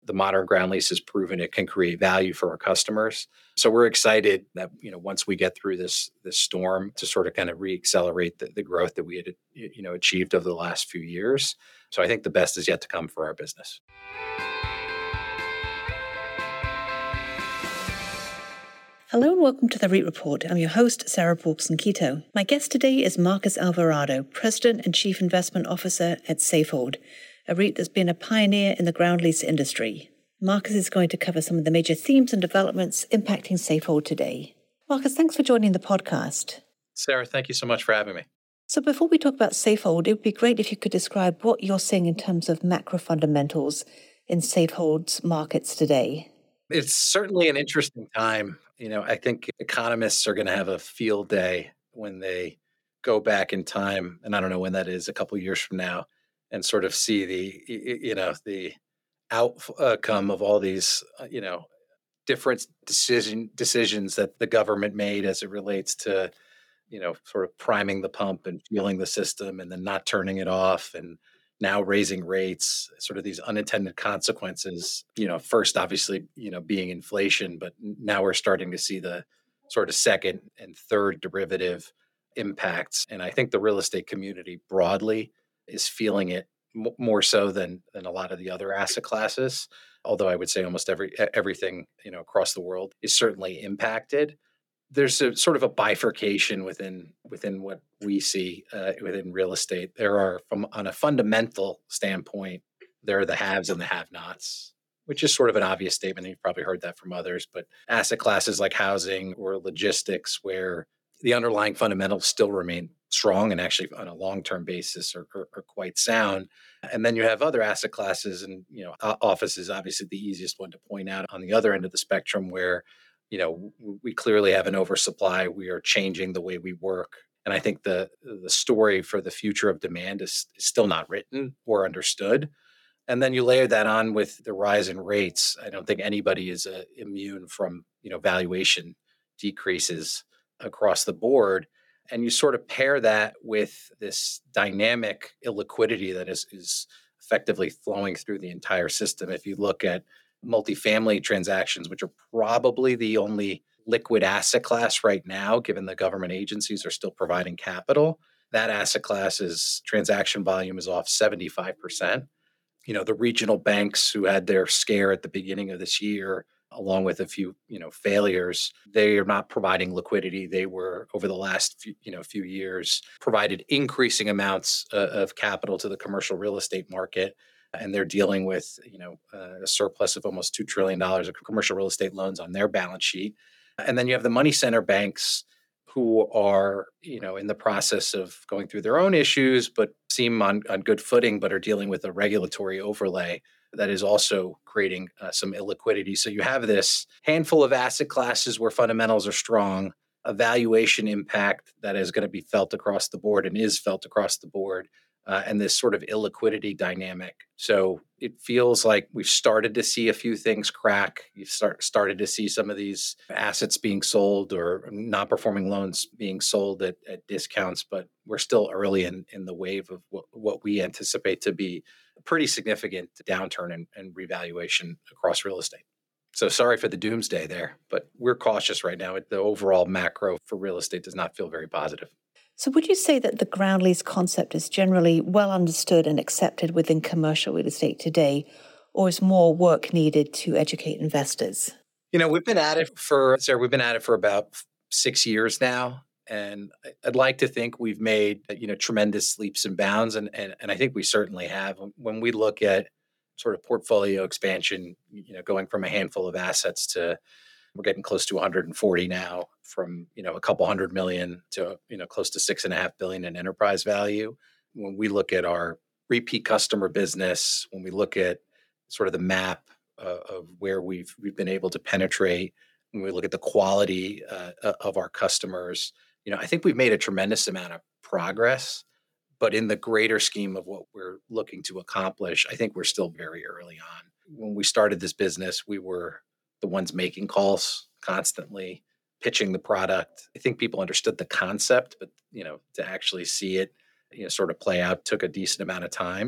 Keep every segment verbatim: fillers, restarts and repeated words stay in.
the modern ground lease has proven it can create value for our customers. So we're excited that, you know, once we get through this this storm, to sort of kind of re-accelerate the, the growth that we had, you know, achieved over the last few years. So I think the best is yet to come for our business. Hello and welcome to the REIT Report. I'm your host, Sarah Paulson-Keto. My guest today is Marcus Alvarado, President and Chief Investment Officer at Safehold, a REIT that's been a pioneer in the ground lease industry. Marcus is going to cover some of the major themes and developments impacting Safehold today. Marcus, thanks for joining the podcast. Sarah, thank you so much for having me. So before we talk about Safehold, it would be great if you could describe what you're seeing in terms of macro fundamentals in Safehold's markets today. It's certainly an interesting time. You know, I think economists are going to have a field day when they go back in time, and I don't know when that is, a couple of years from now, and sort of see the, you know, the outcome of all these, you know, different decision decisions that the government made as it relates to, you know, sort of priming the pump and fueling the system and then not turning it off, and now raising rates, sort of these unintended consequences, you know, first obviously, you know, being inflation, but now we're starting to see the sort of second and third derivative impacts. And I think the real estate community broadly is feeling it m- more so than than a lot of the other asset classes. Although I would say almost every everything, you know, across the world is certainly impacted. There's a sort of a bifurcation within within what we see uh, within real estate. There are, from on a fundamental standpoint, there are the haves and the have-nots, which is sort of an obvious statement. You've probably heard that from others, but asset classes like housing or logistics, where the underlying fundamentals still remain strong and actually on a long-term basis are, are, are quite sound. And then you have other asset classes, and you know, office is obviously the easiest one to point out on the other end of the spectrum, where you know, we clearly have an oversupply. We are changing the way we work. And I think the the story for the future of demand is, is still not written or understood. And then you layer that on with the rise in rates. I don't think anybody is uh, immune from, you know, valuation decreases across the board. And you sort of pair that with this dynamic illiquidity that is, is effectively flowing through the entire system. If you look at multifamily transactions, which are probably the only liquid asset class right now, given the government agencies are still providing capital, that asset class's transaction volume is off seventy-five percent. You know, the regional banks who had their scare at the beginning of this year, along with a few, you know, failures, they are not providing liquidity. They were, over the last few, you know, few years, provided increasing amounts uh, of capital to the commercial real estate market. And they're dealing with, you know, uh, a surplus of almost two trillion dollars of commercial real estate loans on their balance sheet. And then you have the money center banks who are, you know, in the process of going through their own issues, but seem on, on good footing, but are dealing with a regulatory overlay that is also creating uh, some illiquidity. So you have this handful of asset classes where fundamentals are strong, a valuation impact that is going to be felt across the board and is felt across the board, uh, and this sort of illiquidity dynamic. So it feels like we've started to see a few things crack. You've start, started to see some of these assets being sold or non-performing loans being sold at, at discounts, but we're still early in, in the wave of what, what we anticipate to be a pretty significant downturn and, and revaluation across real estate. So sorry for the doomsday there, but we're cautious right now. The overall macro for real estate does not feel very positive. So would you say that the ground lease concept is generally well understood and accepted within commercial real estate today, or is more work needed to educate investors? You know, we've been at it for, Sarah, we've been at it for about six years now. And I'd like to think we've made, you know, tremendous leaps and bounds. And, and, and I think we certainly have. When we look at sort of portfolio expansion, you know, going from a handful of assets to, we're getting close to one hundred forty now, from, you know, a couple hundred million to, you know, close to six and a half billion in enterprise value. When we look at our repeat customer business, when we look at sort of the map uh, of where we've we've been able to penetrate, when we look at the quality uh, of our customers, you know, I think we've made a tremendous amount of progress. But in the greater scheme of what we're looking to accomplish, I think we're still very early on. When we started this business, we were the ones making calls constantly, pitching the product. I think people understood the concept, but, you know, to actually see it, you know, sort of play out took a decent amount of time.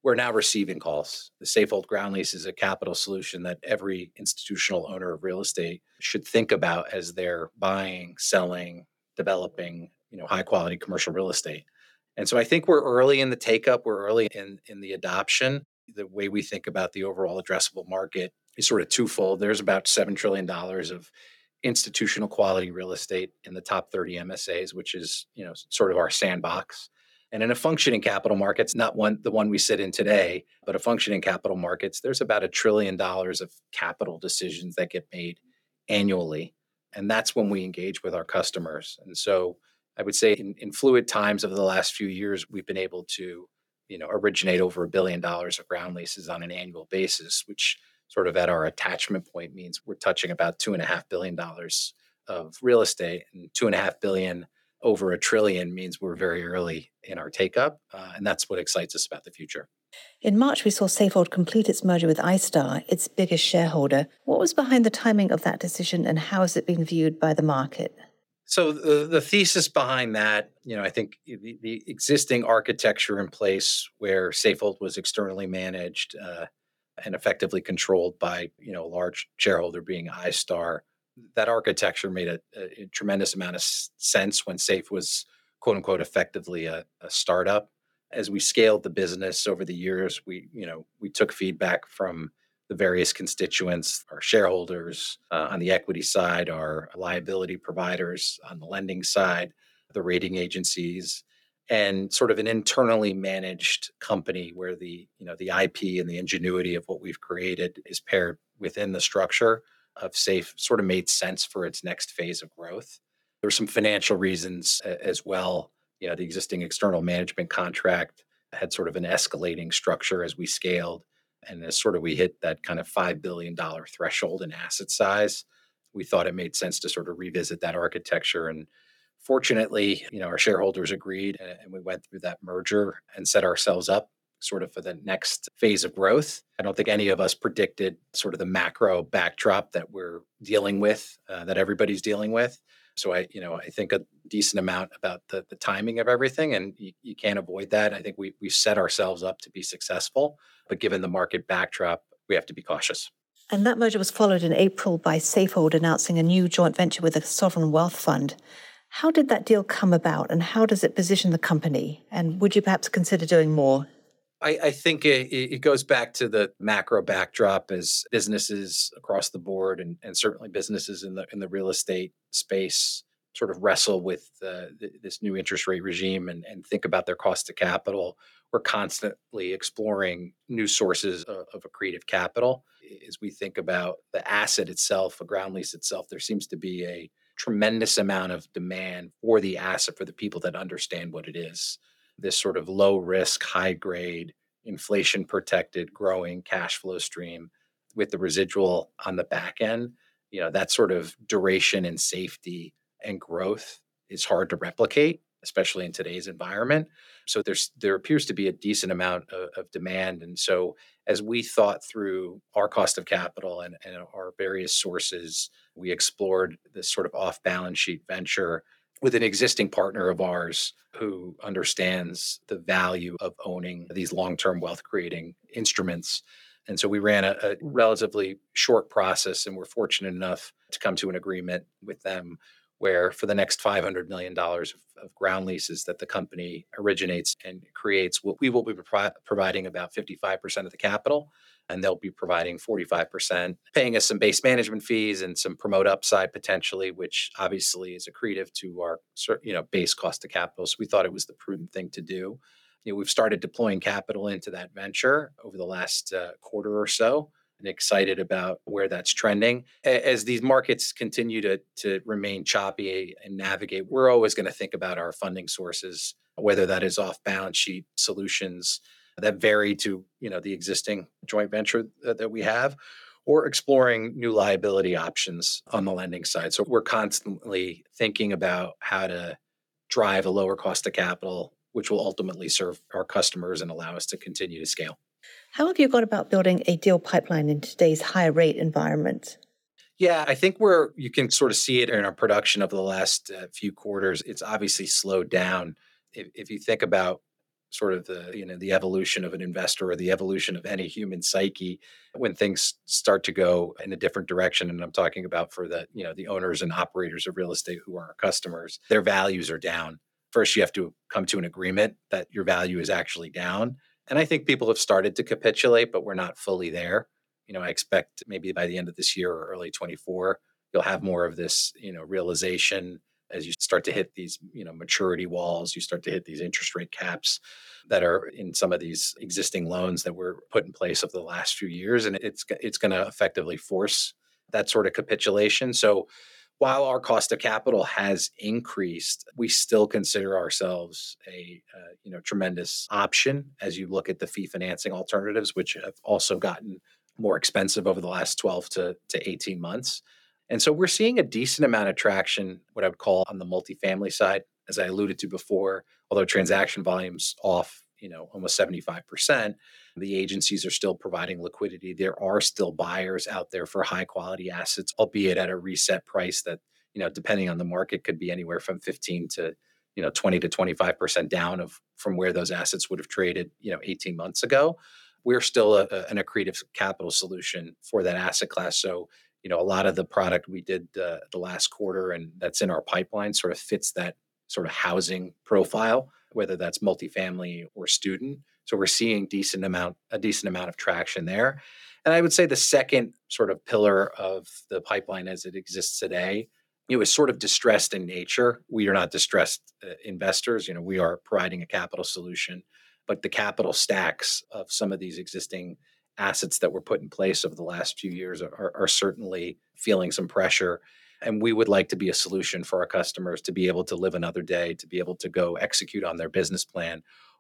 we're now receiving calls. The Safehold Ground Lease is a capital solution that every institutional owner of real estate should think about as they're buying, selling, developing, you know, high quality commercial real estate. And so I think we're early in the take up, we're early in, in the adoption. The way we think about the overall addressable market is sort of twofold. There's about seven trillion dollars of institutional quality real estate in the top thirty M S As, which is, you know, sort of our sandbox. And in a functioning capital markets, not one the one we sit in today, but a functioning capital markets, there's about a trillion dollars of capital decisions that get made annually. And that's when we engage with our customers. And so I would say in, in fluid times of the last few years, we've been able to, you know, originate over a billion dollars of ground leases on an annual basis, which sort of at our attachment point means we're touching about two and a half billion dollars of real estate, and two and a half billion over a trillion means we're very early in our take up. Uh, and that's what excites us about the future. In March, we saw Safehold complete its merger with iStar, its biggest shareholder. What was behind the timing of that decision, and how has it been viewed by the market? So the, the thesis behind that, you know, I think the, the existing architecture in place where Safehold was externally managed uh, and effectively controlled by, you know, a large shareholder being iStar, that architecture made a, a, a tremendous amount of s- sense when Safe was, quote unquote, effectively a, a startup. As we scaled the business over the years, we, you know, we took feedback from the various constituents, our shareholders uh, on the equity side, our liability providers on the lending side, the rating agencies, and sort of an internally managed company where the, you know, the I P and the ingenuity of what we've created is paired within the structure of Safe sort of made sense for its next phase of growth. There were some financial reasons uh, as well. You know, the existing external management contract had sort of an escalating structure as we scaled. And as sort of we hit that kind of five billion dollars threshold in asset size, we thought it made sense to sort of revisit that architecture. And fortunately, you know, our shareholders agreed and we went through that merger and set ourselves up sort of for the next phase of growth. I don't think any of us predicted sort of the macro backdrop that we're dealing with, uh, that everybody's dealing with. So I, you know, I think a decent amount about the the timing of everything, and you, you can't avoid that. I think we we set ourselves up to be successful, but given the market backdrop, we have to be cautious. And that merger was followed in April by Safehold announcing a new joint venture with a sovereign wealth fund. How did that deal come about, and how does it position the company? And would you perhaps consider doing more? I, I think it, it goes back to the macro backdrop as businesses across the board, and, and certainly businesses in the in the real estate space sort of wrestle with uh, th- this new interest rate regime and, and think about their cost of capital. We're constantly exploring new sources of, of accretive capital. As we think about the asset itself, a ground lease itself, there seems to be a tremendous amount of demand for the asset for the people that understand what it is. This sort of low risk, high grade, inflation protected, growing cash flow stream with the residual on the back end. You know, that sort of duration and safety and growth is hard to replicate, especially in today's environment. So there's there appears to be a decent amount of, of demand. And so as we thought through our cost of capital and, and our various sources, we explored this sort of off balance sheet venture with an existing partner of ours who understands the value of owning these long-term wealth creating instruments. And so we ran a, a relatively short process, and we're fortunate enough to come to an agreement with them where for the next five hundred million dollars of, of ground leases that the company originates and creates, we will be pro- providing about fifty-five percent of the capital, and they'll be providing forty-five percent, paying us some base management fees and some promote upside potentially, which obviously is accretive to our, you know, base cost of capital. So we thought it was the prudent thing to do. You know, we've started deploying capital into that venture over the last uh, quarter or so, and excited about where that's trending. As these markets continue to, to remain choppy and navigate, we're always going to think about our funding sources, whether that is off balance sheet solutions that vary to, you know, the existing joint venture that, that we have, or exploring new liability options on the lending side. So we're constantly thinking about how to drive a lower cost of capital, which will ultimately serve our customers and allow us to continue to scale. How have you gone about building a deal pipeline in today's high rate environment? Yeah, I think where you can sort of see it in our production over the last uh, few quarters, it's obviously slowed down. If, if you think about sort of the, you know, the evolution of an investor or the evolution of any human psyche when things start to go in a different direction. And I'm talking about for the, you know, the owners and operators of real estate who are our customers, their values are down. First, you have to come to an agreement that your value is actually down. And I think people have started to capitulate, but we're not fully there. You know, I expect maybe by the end of this year or early twenty-four, you'll have more of this, you know, realization as you start to hit these, you know, maturity walls, you start to hit these interest rate caps that are in some of these existing loans that were put in place over the last few years. And it's, it's going to effectively force that sort of capitulation. So while our cost of capital has increased, we still consider ourselves a uh, you know tremendous option as you look at the fee financing alternatives, which have also gotten more expensive over the last twelve to, to eighteen months. And so we're seeing a decent amount of traction, what I would call on the multifamily side, as I alluded to before, although transaction volume's off, you know, almost seventy-five percent, the agencies are still providing liquidity. There are still buyers out there for high quality assets, albeit at a reset price that, you know, depending on the market could be anywhere from fifteen to, you know, twenty to twenty-five percent down of from where those assets would have traded, you know, eighteen months ago. We're still a, a, an accretive capital solution for that asset class. So, you know, a lot of the product we did uh, the last quarter and that's in our pipeline sort of fits that sort of housing profile, whether that's multifamily or student. So we're seeing decent amount, a decent amount of traction there. And I would say the second sort of pillar of the pipeline as it exists today, it was sort of distressed in nature. We are not distressed uh, investors. You know, we are providing a capital solution, but the capital stacks of some of these existing assets that were put in place over the last few years are, are certainly feeling some pressure. And we would like to be a solution for our customers to be able to live another day, to be able to go execute on their business plan,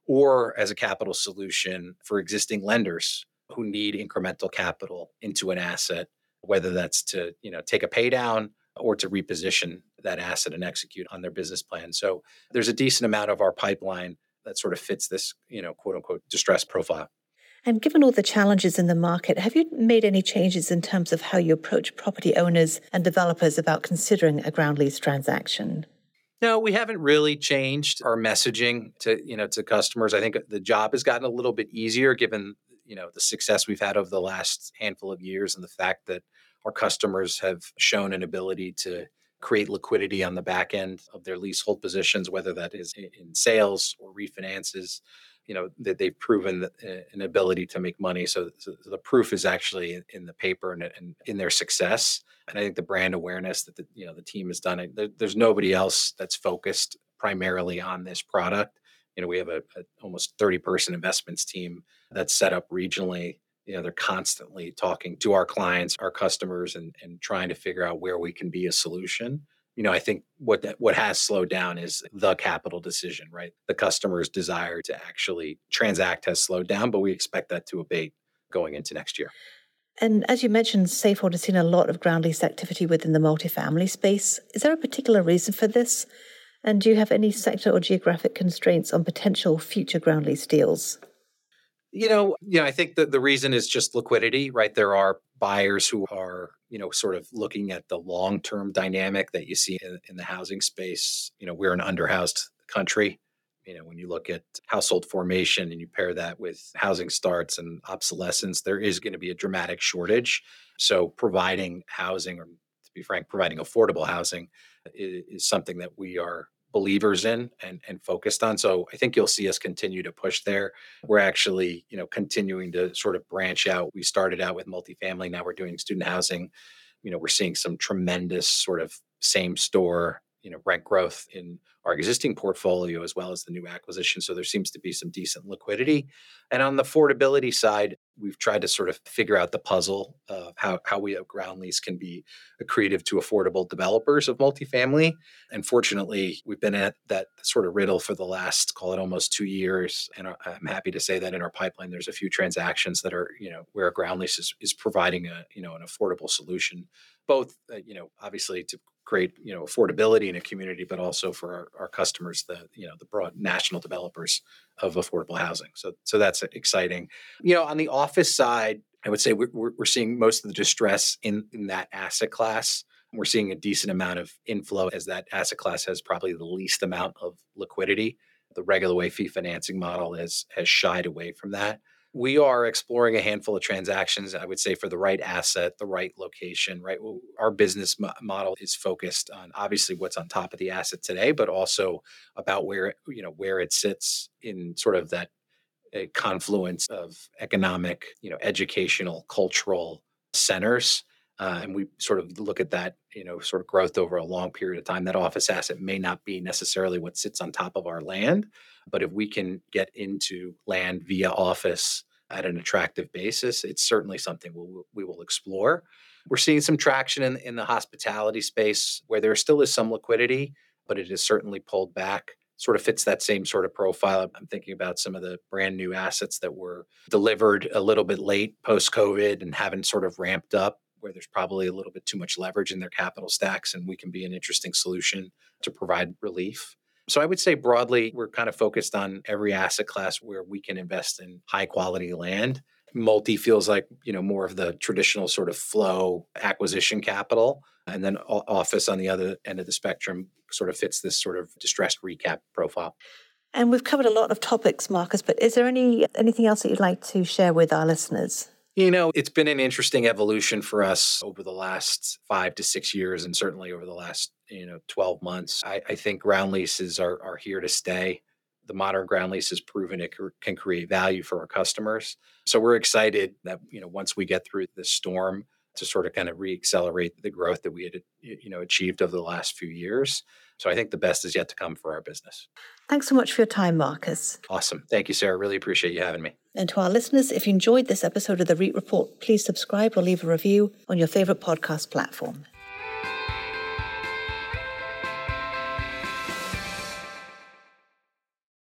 or as a capital solution for existing lenders who need incremental capital into an asset, whether that's to, you know, take a pay down or to reposition that asset and execute on their business plan. So there's a decent amount of our pipeline that sort of fits this, you know, quote unquote, distress profile. And given all the challenges in the market, have you made any changes in terms of how you approach property owners and developers about considering a ground lease transaction? No, we haven't really changed our messaging to, you know, to customers. I think the job has gotten a little bit easier given, you know, the success we've had over the last handful of years and the fact that our customers have shown an ability to create liquidity on the back end of their leasehold positions, whether that is in sales or refinances. You know, that they've proven that, uh, an ability to make money. So, so the proof is actually in, in the paper and, and in their success. And I think the brand awareness that the, you know, the team has done, there, there's nobody else that's focused primarily on this product. You know, we have a, a almost thirty person investments team that's set up regionally. You know, they're constantly talking to our clients, our customers, and and trying to figure out where we can be a solution. You know, I think what that, what has slowed down is the capital decision, right? The customer's desire to actually transact has slowed down, but we expect that to abate going into next year. And as you mentioned, Safehold has seen a lot of ground lease activity within the multifamily space. Is there a particular reason for this? And do you have any sector or geographic constraints on potential future ground lease deals? You know, you know, I think that the reason is just liquidity, right? There are buyers who are, you know, sort of looking at the long-term dynamic that you see in, in the housing space. You know, we're an underhoused country. You know, when you look at household formation and you pair that with housing starts and obsolescence, there is going to be a dramatic shortage. So providing housing, or to be frank, providing affordable housing is, is something that we are believers in and, and focused on. So I think you'll see us continue to push there. We're actually, you know, continuing to sort of branch out. We started out with multifamily. Now we're doing student housing. You know, we're seeing some tremendous sort of same store, you know, rent growth in our existing portfolio as well as the new acquisition. So there seems to be some decent liquidity. And on the affordability side, we've tried to sort of figure out the puzzle of how, how we have ground lease can be accretive to affordable developers of multifamily. And fortunately, we've been at that sort of riddle for the last, call it almost two years. And I'm happy to say that in our pipeline, there's a few transactions that are, you know, where a ground lease is, is providing a, you know, an affordable solution, both, uh, you know, obviously to create, you know, affordability in a community, but also for our, our customers, the, you know, the broad national developers of affordable housing. So, so that's exciting. You know, on the office side, I would say we're, we're seeing most of the distress in, in that asset class. We're seeing a decent amount of inflow as that asset class has probably the least amount of liquidity The regular way fee financing model has, has shied away from that. We are exploring a handful of transactions, I would say, for the right asset, the right location, right? Our business mo- model is focused on obviously what's on top of the asset today, but also about where, you know, where it sits in sort of that a confluence of economic, you know, educational, cultural centers. Uh, and we sort of look at that, you know, sort of growth over a long period of time. That office asset may not be necessarily what sits on top of our land, but if we can get into land via office at an attractive basis, it's certainly something we'll, we will explore. We're seeing some traction in, in the hospitality space where there still is some liquidity, but it has certainly pulled back. Sort of fits that same sort of profile. I'm thinking about some of the brand new assets that were delivered a little bit late post COVID and haven't sort of ramped up, where there's probably a little bit too much leverage in their capital stacks, and we can be an interesting solution to provide relief. So I would say broadly, we're kind of focused on every asset class where we can invest in high quality land. Multi feels like, you know, more of the traditional sort of flow acquisition capital. And then office on the other end of the spectrum sort of fits this sort of distressed recap profile. And we've covered a lot of topics, Marcus, but is there any anything else that you'd like to share with our listeners? You know, it's been an interesting evolution for us over the last five to six years, and certainly over the last, you know, twelve months. I, I think ground leases are, are here to stay. The modern ground lease has proven it can create value for our customers. So we're excited that, you know, once we get through this storm, to sort of kind of re-accelerate the growth that we had, you know, achieved over the last few years. So I think the best is yet to come for our business. Thanks so much for your time, Marcus. Awesome. Thank you, Sarah. Really appreciate you having me. And to our listeners, if you enjoyed this episode of The REIT Report, please subscribe or leave a review on your favorite podcast platform.